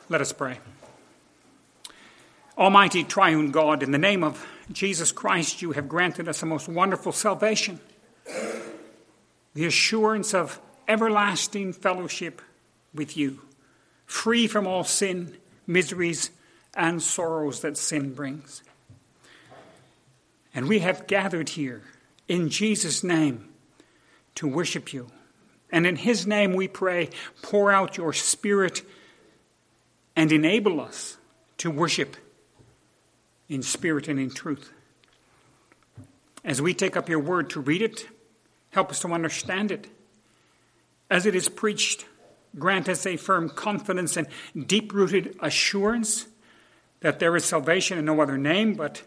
Let us pray. Almighty triune God, in the name of Jesus Christ, you have granted us a most wonderful salvation, the assurance of everlasting fellowship with you, free from all sin, miseries, and sorrows that sin brings. And we have gathered here in Jesus' name to worship you. And in his name we pray, pour out your Spirit and enable us to worship in spirit and in truth. As we take up your word to read it, help us to understand it. As it is preached, grant us a firm confidence and deep-rooted assurance that there is salvation in no other name but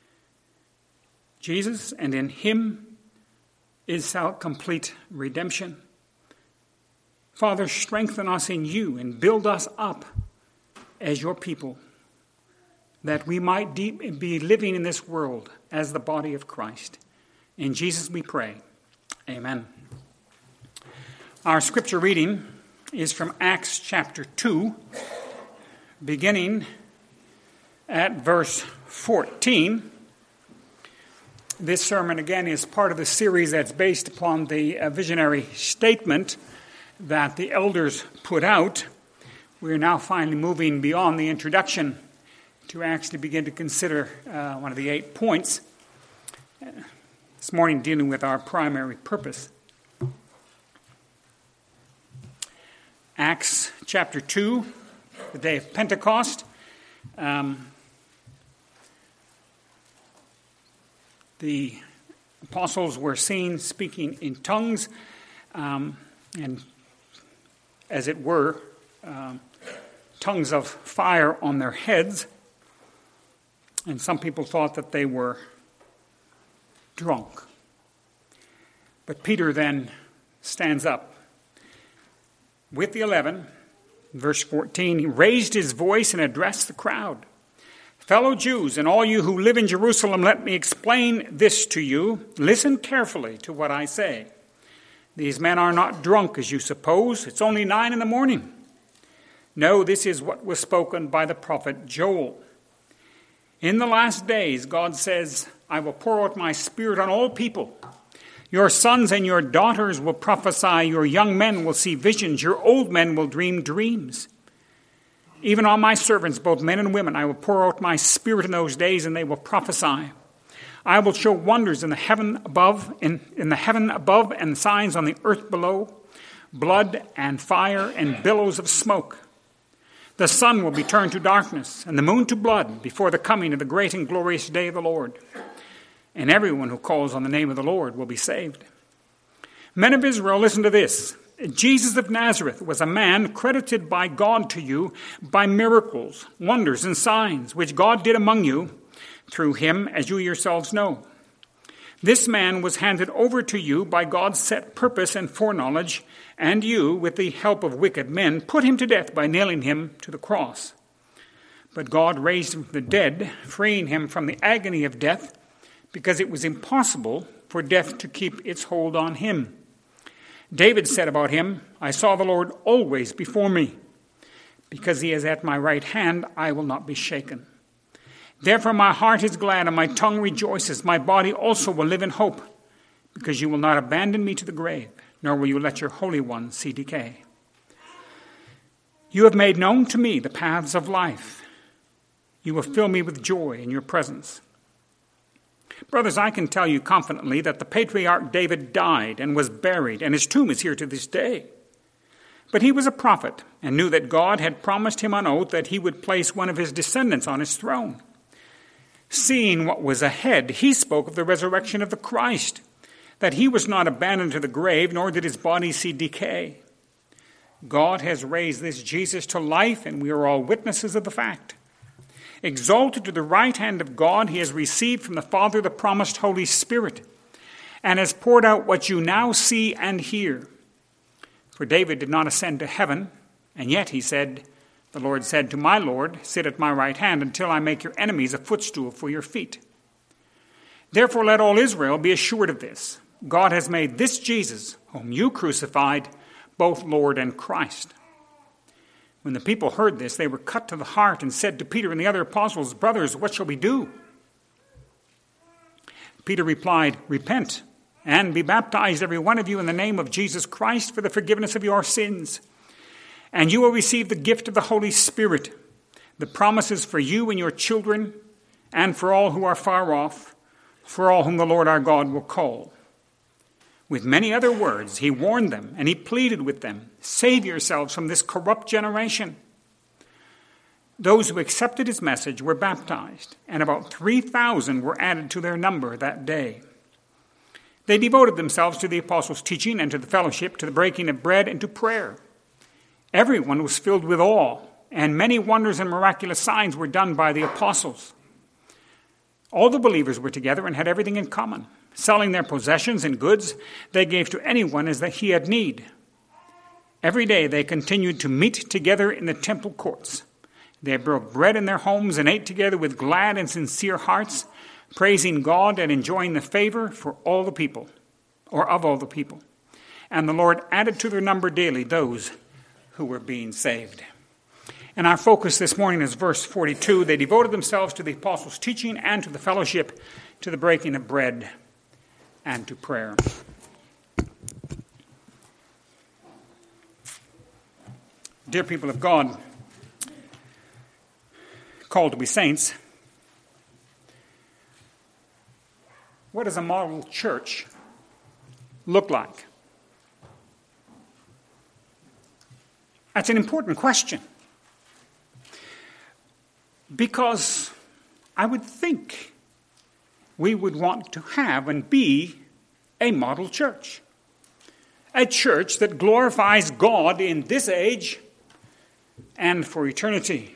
Jesus, and in him is our complete redemption. Father, strengthen us in you and build us up as your people, that we might be living in this world as the body of Christ. In Jesus we pray. Amen. Our scripture reading is from Acts chapter 2, beginning at verse 14. This sermon, again, is part of the series that's based upon the visionary statement that the elders put out. We're now finally moving beyond the introduction to actually begin to consider one of the 8 points, this morning dealing with our primary purpose. Acts chapter 2, the day of Pentecost. The apostles were seen speaking in tongues, and as it were, tongues of fire on their heads. And some people thought that they were drunk. But Peter then stands up with the 11, verse 14. He raised his voice and addressed the crowd. Fellow Jews, and all you who live in Jerusalem, let me explain this to you. Listen carefully to what I say. These men are not drunk, as you suppose. It's only 9 a.m. No, this is what was spoken by the prophet Joel. In the last days, God says, I will pour out my Spirit on all people. Your sons and your daughters will prophesy. Your young men will see visions. Your old men will dream dreams. Even on my servants, both men and women, I will pour out my Spirit in those days, and they will prophesy. I will show wonders in the heaven above, in the heaven above, and signs on the earth below, blood and fire and billows of smoke. The sun will be turned to darkness, and the moon to blood, before the coming of the great and glorious day of the Lord. And everyone who calls on the name of the Lord will be saved. Men of Israel, listen to this. Jesus of Nazareth was a man credited by God to you by miracles, wonders, and signs, which God did among you through him, as you yourselves know. This man was handed over to you by God's set purpose and foreknowledge, and you, with the help of wicked men, put him to death by nailing him to the cross. But God raised him from the dead, freeing him from the agony of death, because it was impossible for death to keep its hold on him. David said about him, I saw the Lord always before me. Because he is at my right hand, I will not be shaken. Therefore my heart is glad and my tongue rejoices. My body also will live in hope, because you will not abandon me to the grave, nor will you let your Holy One see decay. You have made known to me the paths of life. You will fill me with joy in your presence. Brothers, I can tell you confidently that the patriarch David died and was buried, and his tomb is here to this day. But he was a prophet and knew that God had promised him on oath that he would place one of his descendants on his throne. Seeing what was ahead, he spoke of the resurrection of the Christ, that he was not abandoned to the grave, nor did his body see decay. God has raised this Jesus to life, and we are all witnesses of the fact. Exalted to the right hand of God, he has received from the Father the promised Holy Spirit, and has poured out what you now see and hear. For David did not ascend to heaven, and yet he said, the Lord said to my Lord, sit at my right hand until I make your enemies a footstool for your feet. Therefore let all Israel be assured of this. God has made this Jesus, whom you crucified, both Lord and Christ. When the people heard this, they were cut to the heart and said to Peter and the other apostles, "Brothers, what shall we do?" Peter replied, "Repent and be baptized, every one of you, in the name of Jesus Christ for the forgiveness of your sins. And you will receive the gift of the Holy Spirit. The promises for you and your children and for all who are far off, for all whom the Lord our God will call." With many other words, he warned them and he pleaded with them, "Save yourselves from this corrupt generation." Those who accepted his message were baptized, and about 3,000 were added to their number that day. They devoted themselves to the apostles' teaching and to the fellowship, to the breaking of bread and to prayer. Everyone was filled with awe, and many wonders and miraculous signs were done by the apostles. All the believers were together and had everything in common. Selling their possessions and goods, they gave to anyone as that he had need. Every day they continued to meet together in the temple courts. They broke bread in their homes and ate together with glad and sincere hearts, praising God and enjoying the favor for all the people, or of all the people. And the Lord added to their number daily those who were being saved. And our focus this morning is verse 42. They devoted themselves to the apostles' teaching and to the fellowship, to the breaking of bread and to prayer. Dear people of God, called to be saints, what does a model church look like? That's an important question, because I would think we would want to have and be a model church. A church that glorifies God in this age and for eternity.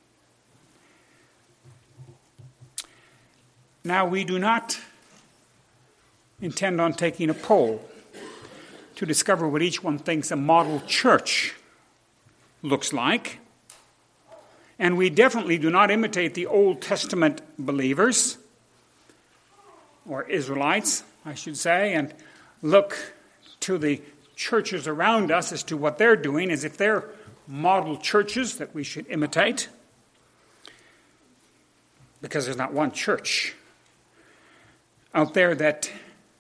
Now, we do not intend on taking a poll to discover what each one thinks a model church looks like. And we definitely do not imitate the Old Testament believers, or Israelites, I should say, and look to the churches around us as to what they're doing as if they're model churches that we should imitate. Because there's not one church out there that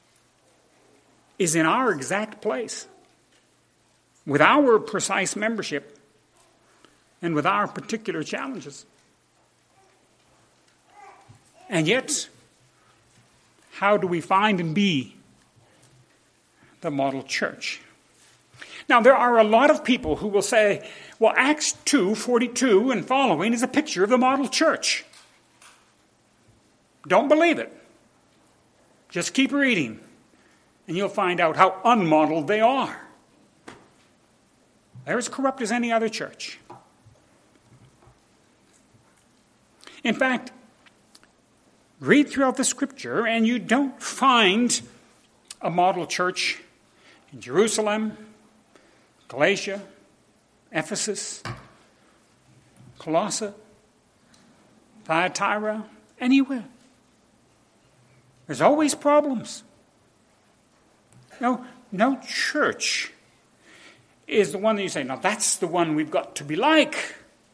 is in our exact place, with our precise membership, and with our particular challenges. And yet, how do we find and be the model church? Now, there are a lot of people who will say, well, Acts 2:42 and following is a picture of the model church. Don't believe it. Just keep reading, and you'll find out how unmodeled they are. They're as corrupt as any other church. In fact, read throughout the Scripture, and you don't find a model church in Jerusalem, Galatia, Ephesus, Colossae, Thyatira, anywhere. There's always problems. No church is the one that you say, now that's the one we've got to be like.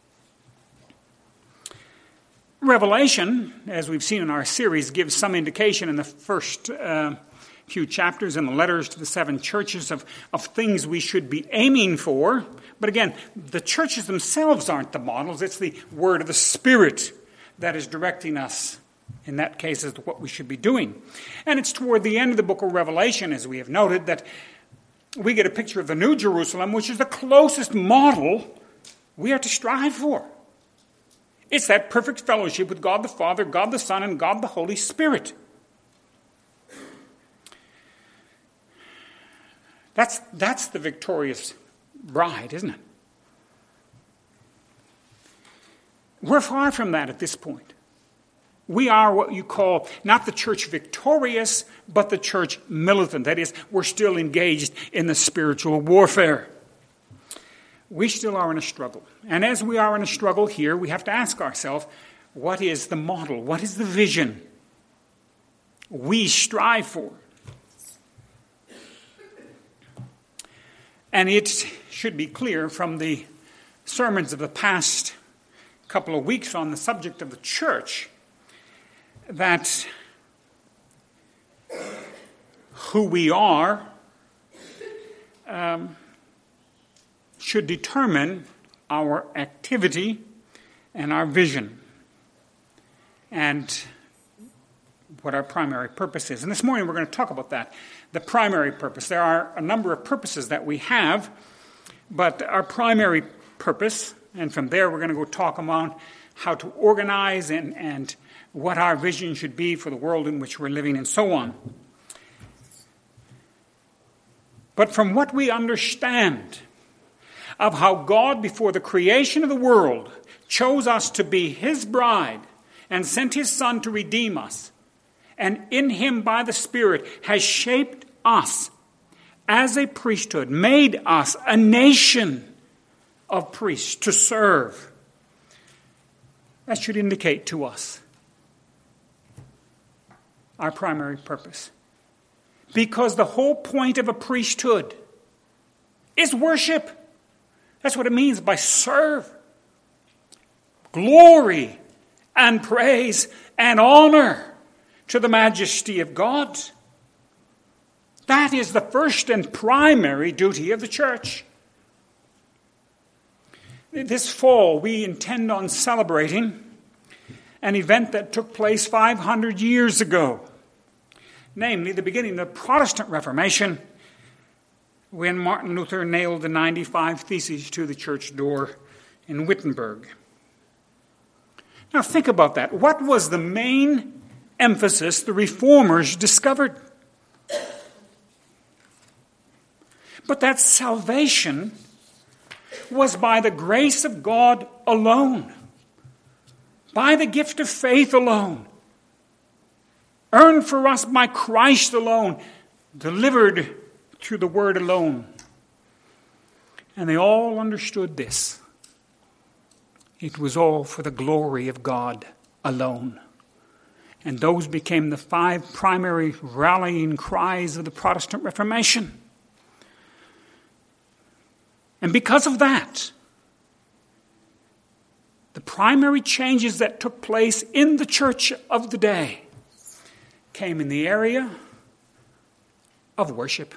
Revelation, as we've seen in our series, gives some indication in the first few chapters in the letters to the 7 churches of things we should be aiming for. But again, the churches themselves aren't the models. It's the word of the Spirit that is directing us, in that case, as to what we should be doing. And it's toward the end of the book of Revelation, as we have noted, that we get a picture of the New Jerusalem, which is the closest model we are to strive for. It's that perfect fellowship with God the Father, God the Son, and God the Holy Spirit. That's the victorious bride, isn't it? We're far from that at this point. We are what you call not the church victorious, but the church militant. That is, we're still engaged in the spiritual warfare. We still are in a struggle. And as we are in a struggle here, we have to ask ourselves, what is the model? What is the vision we strive for? And it should be clear from the sermons of the past couple of weeks on the subject of the church, that who we are should determine our activity and our vision and what our primary purpose is. And this morning we're going to talk about that, the primary purpose. There are a number of purposes that we have, but our primary purpose, and from there we're going to go talk about how to organize and what our vision should be for the world in which we're living and so on. But from what we understand of how God, before the creation of the world, chose us to be His bride and sent His Son to redeem us, and in Him by the Spirit has shaped us as a priesthood, made us a nation of priests to serve. That should indicate to us our primary purpose. Because the whole point of a priesthood is worship. That's what it means by serve. Glory and praise and honor to the majesty of God. That is the first and primary duty of the church. This fall, we intend on celebrating an event that took place 500 years ago, namely the beginning of the Protestant Reformation, when Martin Luther nailed the 95 Theses to the church door in Wittenberg. Now think about that. What was the main emphasis the Reformers discovered? But that salvation was by the grace of God alone, by the gift of faith alone, earned for us by Christ alone, delivered through the Word alone. And they all understood this. It was all for the glory of God alone. And those became the 5 primary rallying cries of the Protestant Reformation. And because of that, the primary changes that took place in the church of the day came in the area of worship.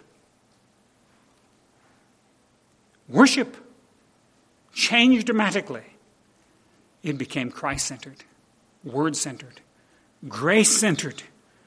Worship changed dramatically. It became Christ-centered, Word-centered, grace-centered.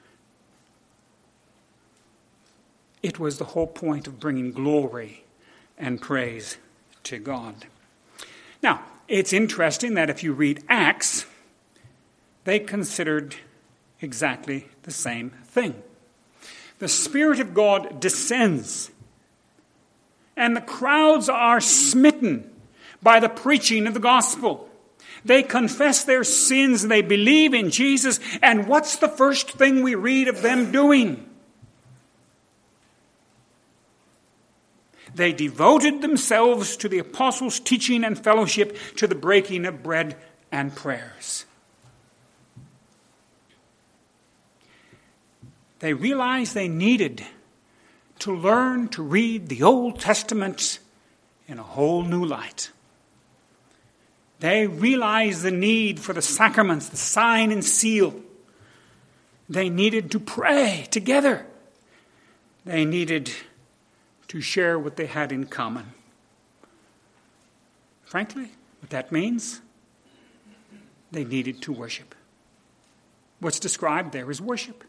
It was the whole point of bringing glory and praise to God. Now, it's interesting that if you read Acts, they considered exactly the same thing. The Spirit of God descends, and the crowds are smitten by the preaching of the gospel. They confess their sins, they believe in Jesus, and what's the first thing we read of them doing? They devoted themselves to the apostles' teaching and fellowship, to the breaking of bread and prayers. They realized they needed to learn to read the Old Testament in a whole new light. They realized the need for the sacraments, the sign and seal. They needed to pray together. They needed to share what they had in common. Frankly, what that means, they needed to worship. What's described there is worship.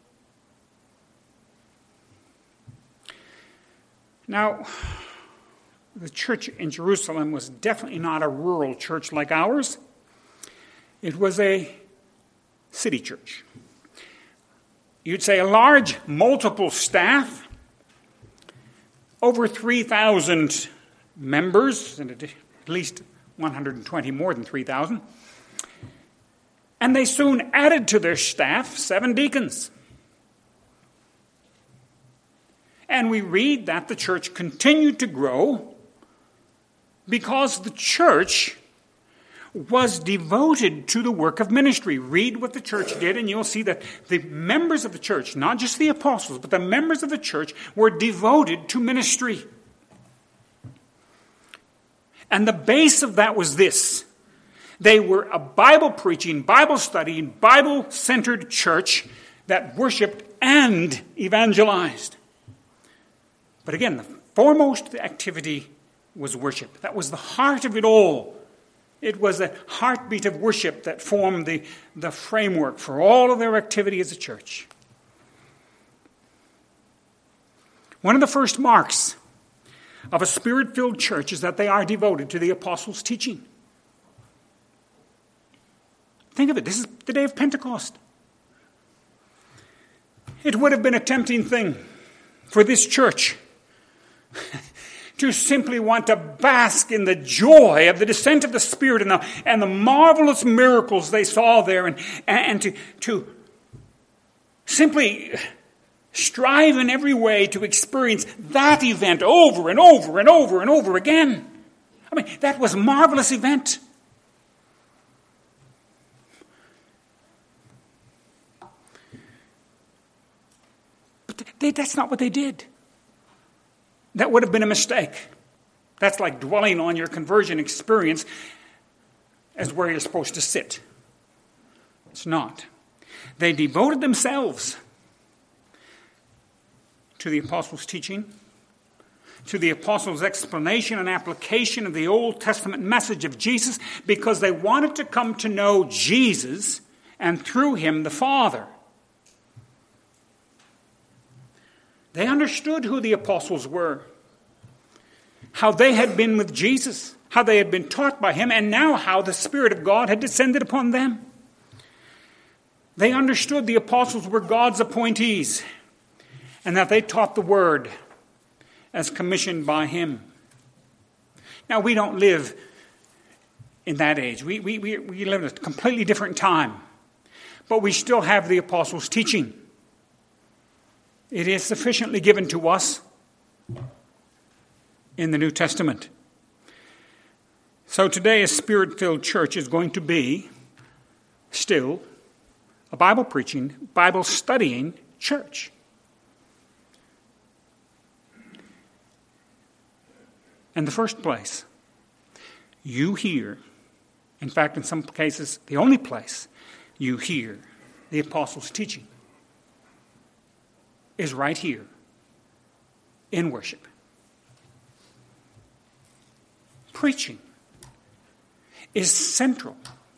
Now, the church in Jerusalem was definitely not a rural church like ours. It was a city church. You'd say a large, multiple staff, over 3,000 members, and at least 120 more than 3,000. And they soon added to their staff 7 deacons. And we read that the church continued to grow because the church was devoted to the work of ministry. Read what the church did, and you'll see that the members of the church, not just the apostles, but the members of the church were devoted to ministry. And the base of that was this. They were a Bible-preaching, Bible-studying, Bible-centered church that worshiped and evangelized. But again, the foremost activity was worship. That was the heart of it all. It was the heartbeat of worship that formed the framework for all of their activity as a church. One of the first marks of a Spirit-filled church is that they are devoted to the apostles' teaching. Think of it. This is the day of Pentecost. It would have been a tempting thing for this church to simply want to bask in the joy of the descent of the Spirit and the marvelous miracles they saw there, and to simply strive in every way to experience that event over and over and over and over again. I mean, that was a marvelous event. But that's not what they did. That would have been a mistake. That's like dwelling on your conversion experience as where you're supposed to sit. It's not. They devoted themselves to the apostles' teaching, to the apostles' explanation and application of the Old Testament message of Jesus, because they wanted to come to know Jesus and through him the Father. They understood who the apostles were, how they had been with Jesus, how they had been taught by him, and now how the Spirit of God had descended upon them. They understood the apostles were God's appointees, and that they taught the word as commissioned by him. Now, we don't live in that age. We live in a completely different time. But we still have the apostles' teaching. It is sufficiently given to us in the New Testament. So today, a Spirit-filled church is going to be still a Bible-preaching, Bible-studying church. In the first place, you hear, in fact, in some cases, the only place you hear the apostles' teaching is right here in worship. Preaching is central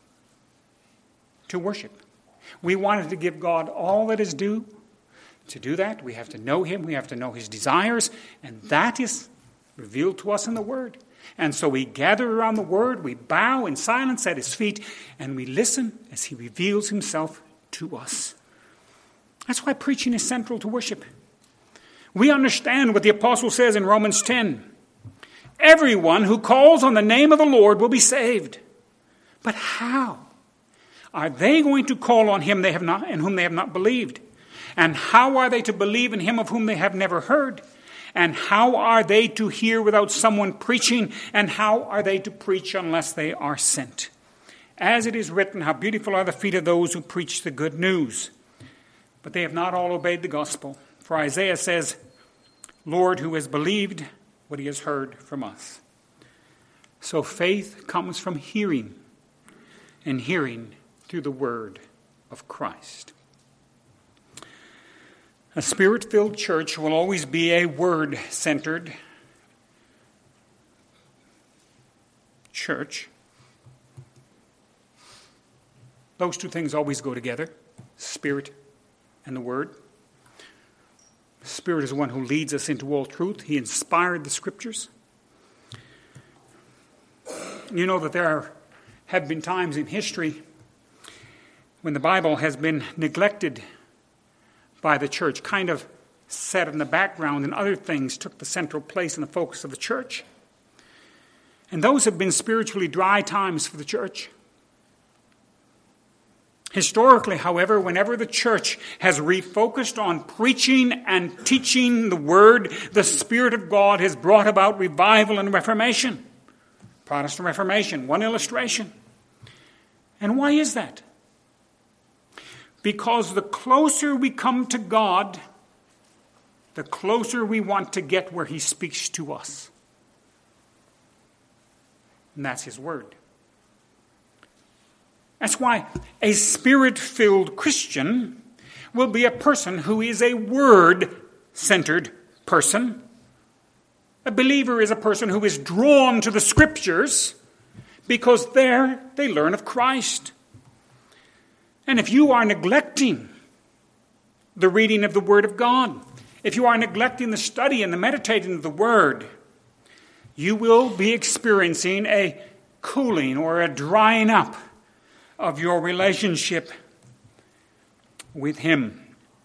to worship. We wanted to give God all that is due. To do that, we have to know him, we have to know his desires, and that is revealed to us in the Word. And so we gather around the Word, we bow in silence at his feet, and we listen as he reveals himself to us. That's why preaching is central to worship. We understand what the apostle says in Romans 10. Everyone who calls on the name of the Lord will be saved. But how? Are they going to call on him they have not, in whom they have not believed? And how are they to believe in him of whom they have never heard? And how are they to hear without someone preaching? And how are they to preach unless they are sent? As it is written, how beautiful are the feet of those who preach the good news. But they have not all obeyed the gospel. For Isaiah says, Lord, who has believed what he has heard from us? So faith comes from hearing, and hearing through the word of Christ. A Spirit-filled church will always be a word-centered church. Those two things always go together, Spirit and the Word. The Spirit is the one who leads us into all truth. He inspired the Scriptures. You know that there have been times in history when the Bible has been neglected by the church, kind of set in the background, and other things took the central place in the focus of the church. And those have been spiritually dry times for the church. Historically, however, whenever the church has refocused on preaching and teaching the Word, the Spirit of God has brought about revival and reformation. Protestant Reformation, one illustration. And why is that? Because the closer we come to God, the closer we want to get where he speaks to us. And that's his word. That's why a Spirit-filled Christian will be a person who is a word-centered person. A believer is a person who is drawn to the Scriptures because there they learn of Christ. And if you are neglecting the reading of the Word of God, if you are neglecting the study and the meditating of the Word, you will be experiencing a cooling or a drying up of your relationship with Him.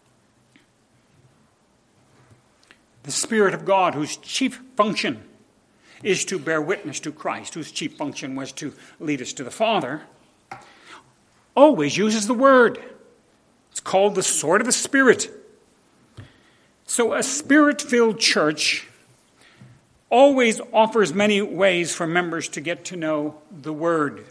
The Spirit of God, whose chief function is to bear witness to Christ, whose chief function was to lead us to the Father, always uses the Word. It's called the sword of the Spirit. So a Spirit-filled church always offers many ways for members to get to know the Word.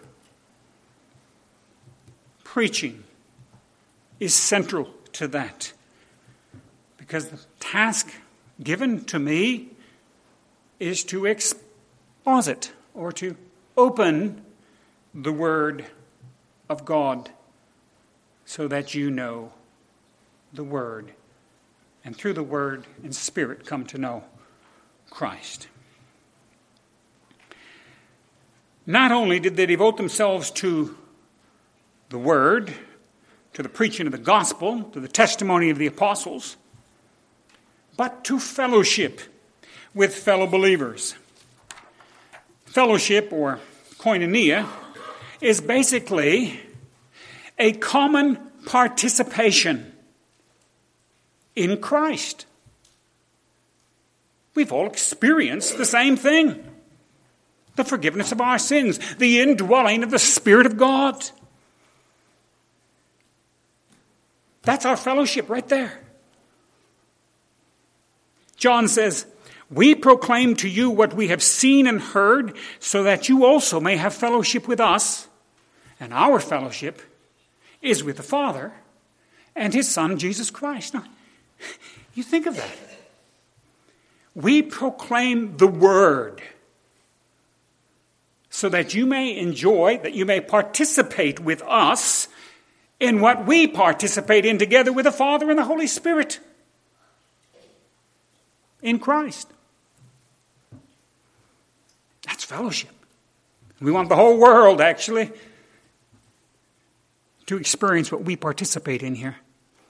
Preaching is central to that, because the task given to me is to exposit or to open the Word of God so that you know the Word, and through the Word and Spirit come to know Christ. Not only did they devote themselves to the Word, to the preaching of the gospel, to the testimony of the apostles, but to fellowship with fellow believers. Fellowship, or koinonia, is basically a common participation in Christ. We've all experienced the same thing. The forgiveness of our sins, the indwelling of the Spirit of God. That's our fellowship right there. John says, "We proclaim to you what we have seen and heard, so that you also may have fellowship with us. And our fellowship is with the Father and His Son, Jesus Christ." Now, you think of that. We proclaim the Word so that you may enjoy, that you may participate with us in what we participate in together with the Father and the Holy Spirit in Christ. That's fellowship. We want the whole world, actually, to experience what we participate in here.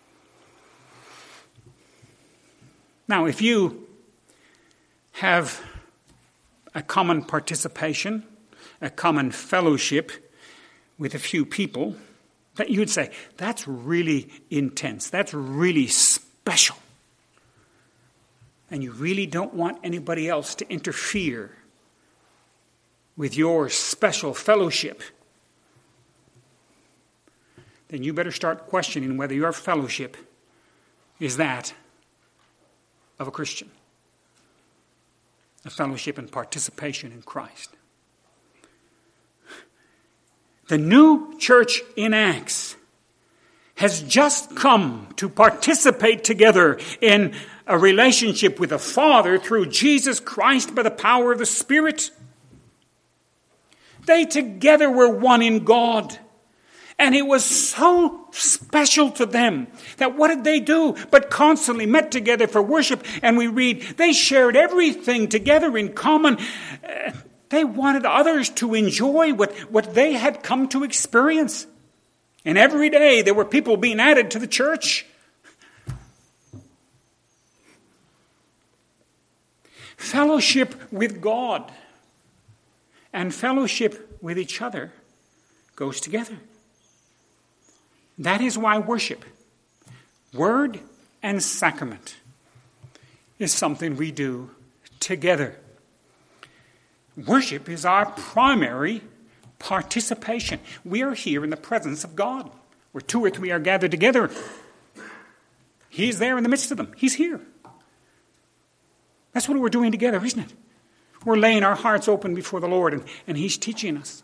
Now, if you have a common participation, a common fellowship with a few people, that you would say, that's really intense, that's really special. And you really don't want anybody else to interfere with your special fellowship, then you better start questioning whether your fellowship is that of a Christian. A fellowship and participation in Christ. The new church in Acts has just come to participate together in a relationship with the Father through Jesus Christ by the power of the Spirit. They together were one in God. And it was so special to them that what did they do but constantly met together for worship? And we read, they shared everything together in common. They wanted others to enjoy what they had come to experience. And every day there were people being added to the church. Fellowship with God and fellowship with each other goes together. That is why worship, word and sacrament, is something we do together. Worship is our primary participation. We are here in the presence of God. Where two or three are gathered together, He's there in the midst of them. He's here. That's what we're doing together, isn't it? We're laying our hearts open before the Lord, and He's teaching us.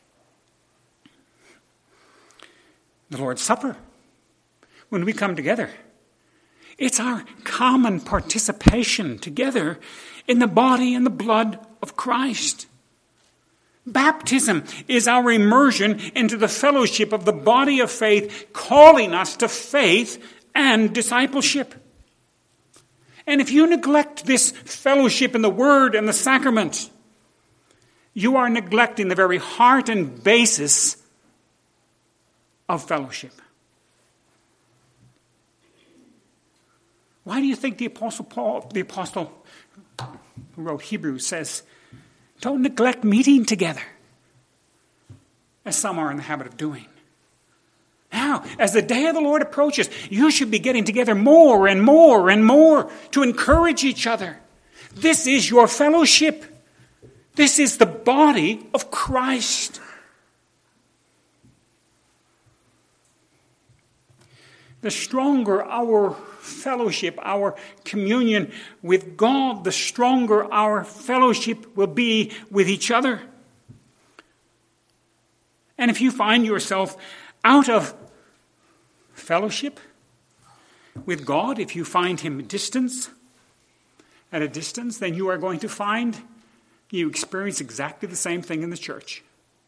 The Lord's Supper, when we come together, it's our common participation together in the body and the blood of Christ. Baptism is our immersion into the fellowship of the body of faith, calling us to faith and discipleship. And if you neglect this fellowship in the Word and the sacraments, you are neglecting the very heart and basis of fellowship. Why do you think the Apostle Paul, the apostle who wrote Hebrews, says, don't neglect meeting together, as some are in the habit of doing? Now, as the day of the Lord approaches, you should be getting together more and more and more to encourage each other. This is your fellowship. This is the body of Christ. The stronger our fellowship, our communion with God, the stronger our fellowship will be with each other. And if you find yourself out of fellowship with God, if you find him at a distance, then you are going to find you experience exactly the same thing in the church.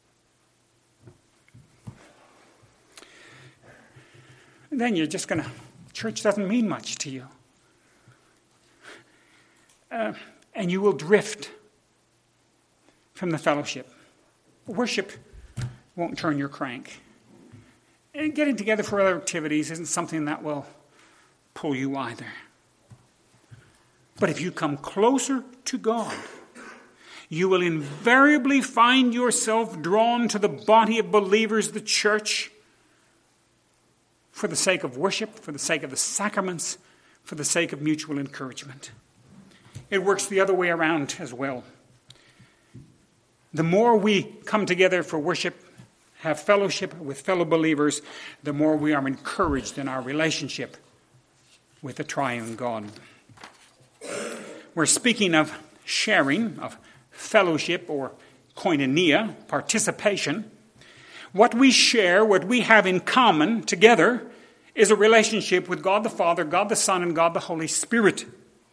And then you're just church doesn't mean much to you. And you will drift from the fellowship. Worship won't turn your crank. And getting together for other activities isn't something that will pull you either. But if you come closer to God, you will invariably find yourself drawn to the body of believers, the church, for the sake of worship, for the sake of the sacraments, for the sake of mutual encouragement. It works the other way around as well. The more we come together for worship, have fellowship with fellow believers, the more we are encouraged in our relationship with the triune God. We're speaking of sharing, of fellowship or koinonia, participation. What we share, what we have in common together, is a relationship with God the Father, God the Son, and God the Holy Spirit.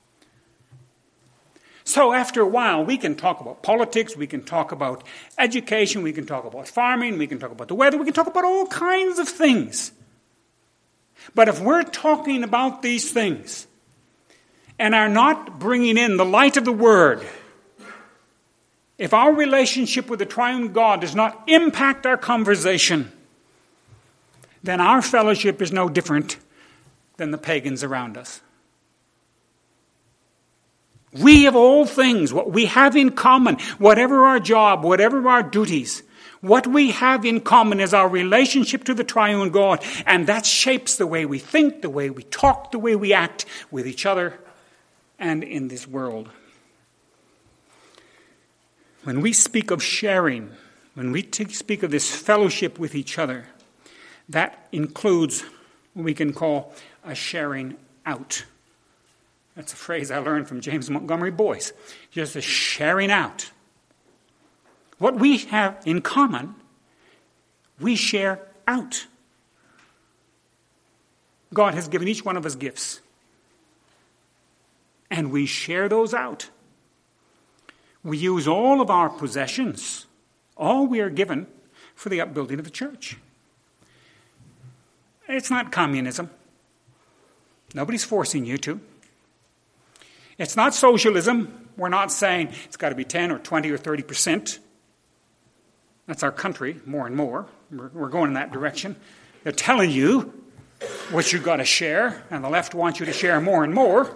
So after a while, we can talk about politics, we can talk about education, we can talk about farming, we can talk about the weather, we can talk about all kinds of things. But if we're talking about these things and are not bringing in the light of the Word, if our relationship with the triune God does not impact our conversation, then our fellowship is no different than the pagans around us. We of all things, what we have in common, whatever our job, whatever our duties, what we have in common is our relationship to the triune God, and that shapes the way we think, the way we talk, the way we act with each other and in this world. When we speak of sharing, when we speak of this fellowship with each other, that includes what we can call a sharing out. That's a phrase I learned from James Montgomery Boyce. Just a sharing out. What we have in common, we share out. God has given each one of us gifts. And we share those out. We use all of our possessions, all we are given, for the upbuilding of the church. It's not communism. Nobody's forcing you to. It's not socialism. We're not saying it's got to be 10 or 20 or 30%. That's our country, more and more. We're going in that direction. They're telling you what you've got to share, and the left wants you to share more and more.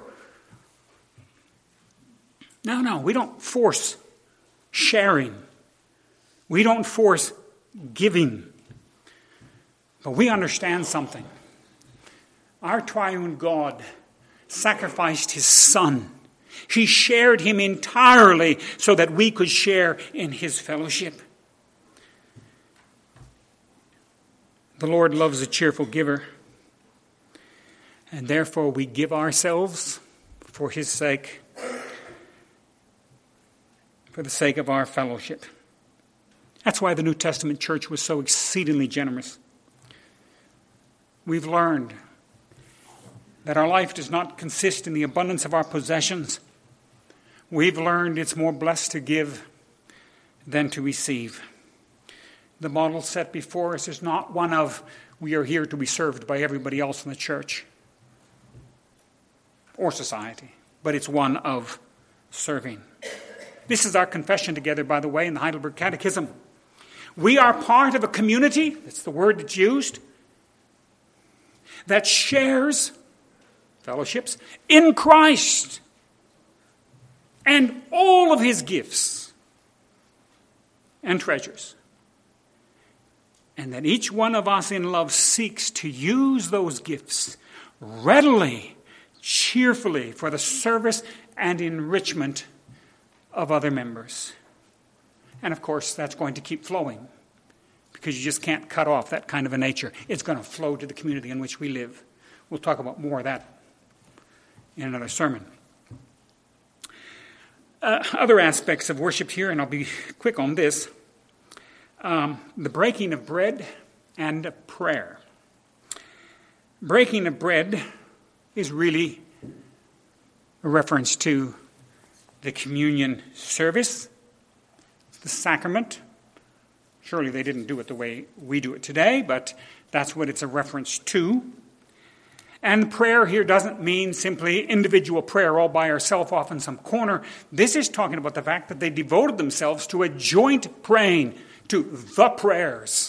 No, we don't force sharing. We don't force giving. But we understand something. Our triune God sacrificed his Son. He shared him entirely so that we could share in his fellowship. The Lord loves a cheerful giver, and therefore we give ourselves for his sake, for the sake of our fellowship. That's why the New Testament church was so exceedingly generous. We've learned that our life does not consist in the abundance of our possessions. We've learned it's more blessed to give than to receive. The model set before us is not one of we are here to be served by everybody else in the church or society, but it's one of serving. This is our confession together, by the way, in the Heidelberg Catechism. We are part of a community, that's the word that's used, that shares fellowships in Christ and all of his gifts and treasures. And that each one of us in love seeks to use those gifts readily, cheerfully for the service and enrichment of other members. And of course, that's going to keep flowing because you just can't cut off that kind of a nature. It's going to flow to the community in which we live. We'll talk about more of that in another sermon. Other aspects of worship here, and I'll be quick on this. The breaking of bread and prayer. Breaking of bread is really a reference to the communion service, the sacrament. Surely they didn't do it the way we do it today, but that's what it's a reference to. And prayer here doesn't mean simply individual prayer all by ourselves off in some corner. This is talking about the fact that they devoted themselves to a joint praying, to the prayers.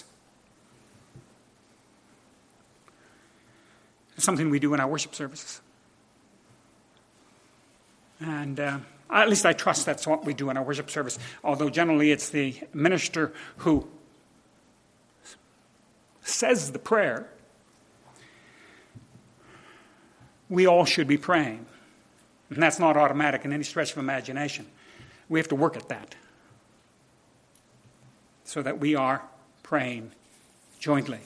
It's something we do in our worship services. And at least I trust that's what we do in our worship service, although generally it's the minister who says the prayer. We all should be praying. And that's not automatic in any stretch of imagination. We have to work at that so that we are praying jointly.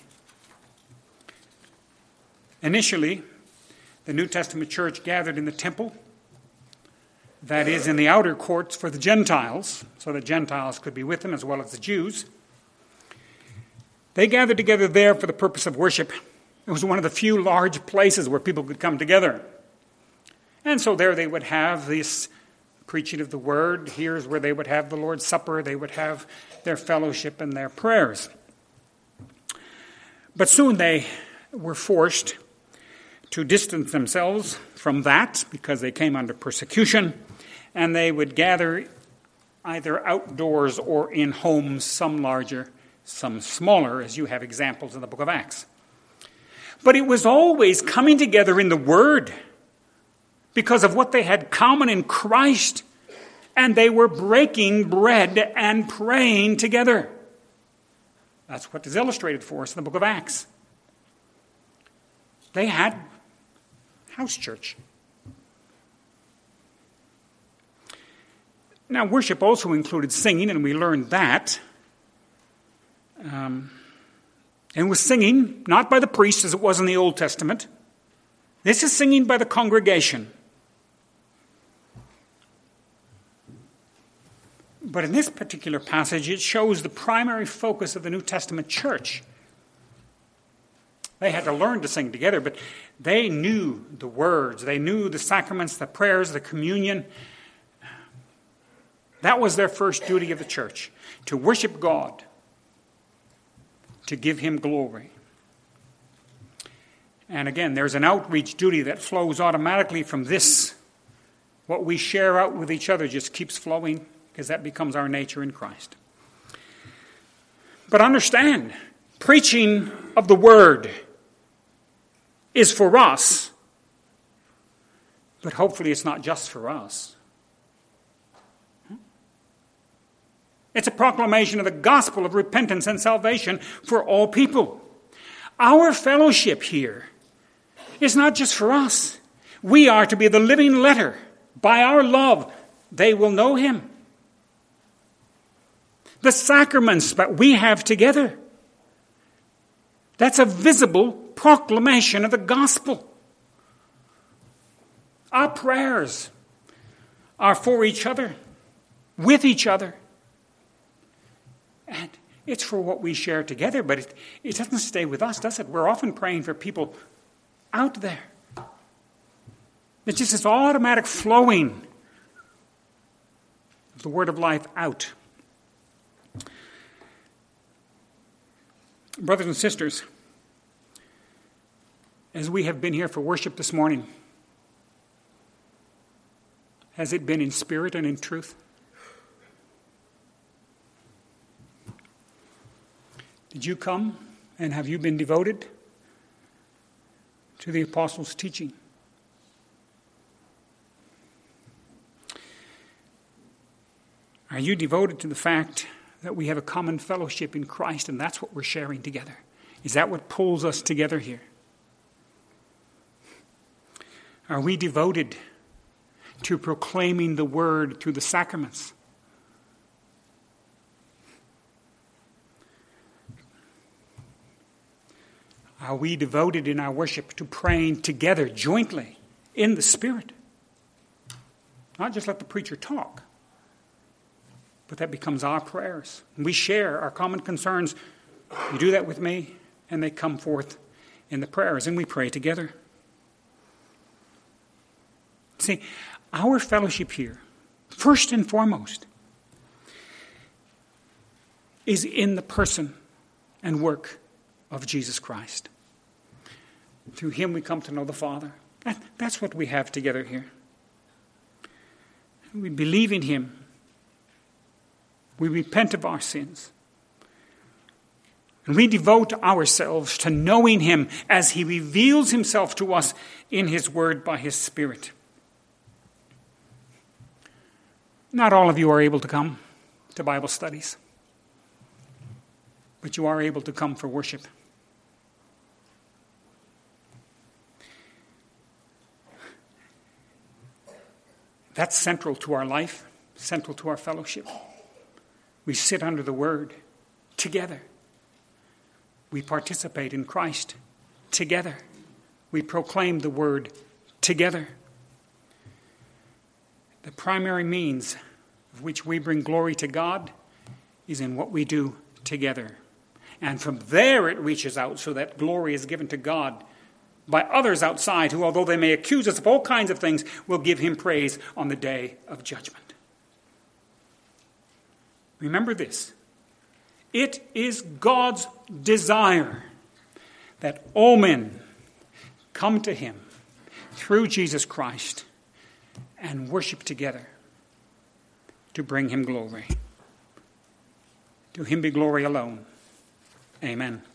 Initially, the New Testament church gathered in the temple, that is, in the outer courts for the Gentiles, so that Gentiles could be with them as well as the Jews. They gathered together there for the purpose of worship. It was one of the few large places where people could come together. And so there they would have this preaching of the word. Here's where they would have the Lord's Supper. They would have their fellowship and their prayers. But soon they were forced to distance themselves from that because they came under persecution, and they would gather either outdoors or in homes, some larger, some smaller, as you have examples in the book of Acts. But it was always coming together in the Word because of what they had common in Christ, and they were breaking bread and praying together. That's what is illustrated for us in the book of Acts. They had house church. Now, worship also included singing, and we learned that. And was singing, not by the priest as it was in the Old Testament. This is singing by the congregation. But in this particular passage, it shows the primary focus of the New Testament church. They had to learn to sing together, but they knew the words. They knew the sacraments, the prayers, the communion. That was their first duty of the church, to worship God, to give him glory. And again, there's an outreach duty that flows automatically from this. What we share out with each other just keeps flowing because that becomes our nature in Christ. But understand, preaching of the word is for us, but hopefully it's not just for us. It's a proclamation of the gospel of repentance and salvation for all people. Our fellowship here is not just for us. We are to be the living letter. By our love, they will know him. The sacraments that we have together, that's a visible proclamation of the gospel. Our prayers are for each other, with each other. And it's for what we share together, but it doesn't stay with us, does it? We're often praying for people out there. It's just this automatic flowing of the word of life out. Brothers and sisters, as we have been here for worship this morning, has it been in spirit and in truth? Did you come and have you been devoted to the apostles' teaching? Are you devoted to the fact that we have a common fellowship in Christ and that's what we're sharing together? Is that what pulls us together here? Are we devoted to proclaiming the word through the sacraments? Are we devoted in our worship to praying together jointly in the Spirit? Not just let the preacher talk, but that becomes our prayers. We share our common concerns. You do that with me, and they come forth in the prayers, and we pray together. See, our fellowship here, first and foremost, is in the person and work of Jesus Christ. Through him we come to know the Father. That's what we have together here. We believe in him. We repent of our sins. And we devote ourselves to knowing him as he reveals himself to us in his word by his Spirit. Not all of you are able to come to Bible studies, but you are able to come for worship. That's central to our life, central to our fellowship. We sit under the word together. We participate in Christ together. We proclaim the word together. The primary means of which we bring glory to God is in what we do together. And from there it reaches out so that glory is given to God by others outside who, although they may accuse us of all kinds of things, will give him praise on the day of judgment. Remember this. It is God's desire that all men come to him through Jesus Christ and worship together to bring him glory. To him be glory alone. Amen.